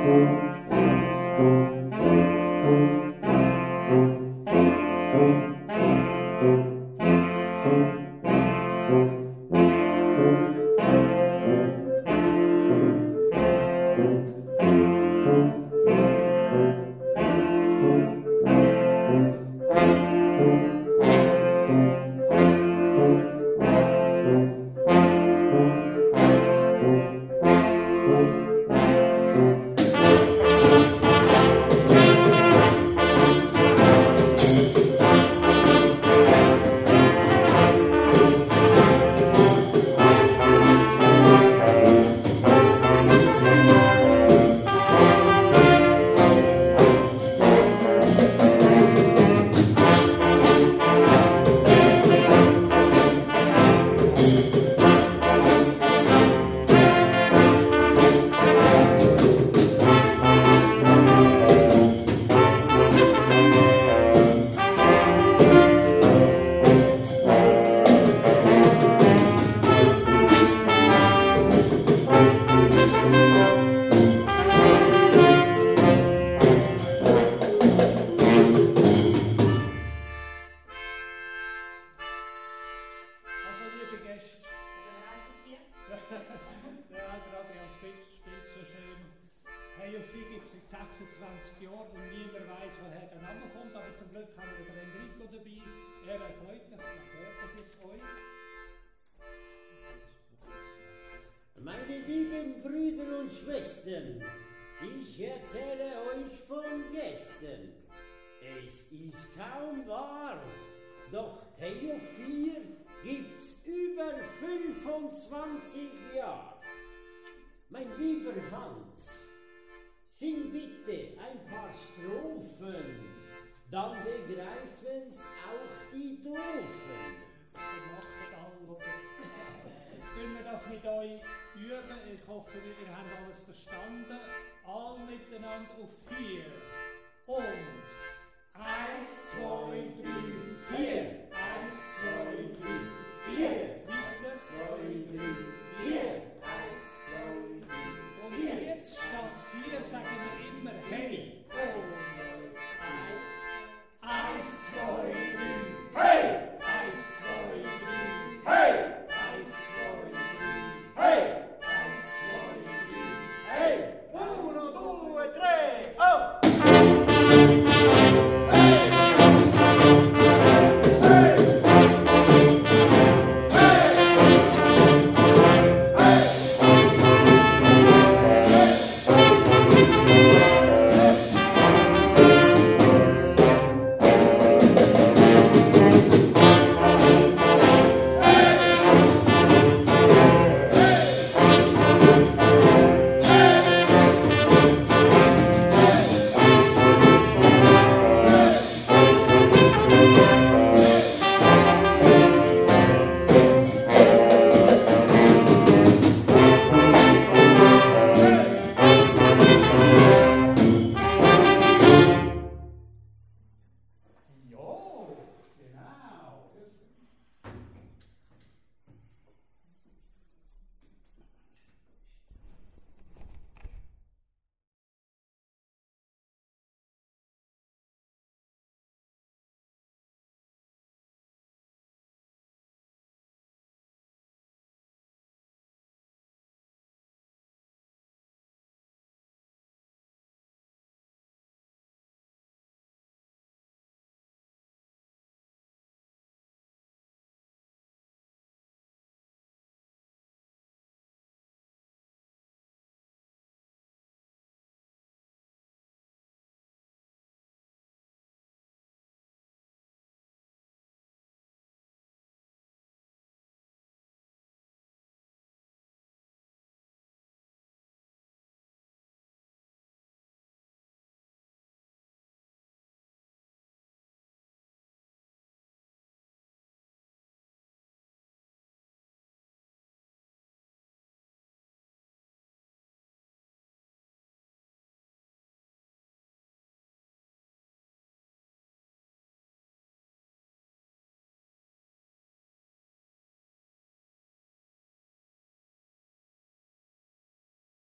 Meine lieben Brüder und Schwestern, ich erzähle euch von gestern. Es ist kaum wahr, doch Heyo 4 gibt's über 25 Jahre. Mein lieber Hans, sing bitte ein paar Strophen, dann begreifen's auch die Doofen. Jetzt können wir das mit euch üben. Ich hoffe, ihr habt alles verstanden. All miteinander auf 4. Und 1, 2, 3, 4.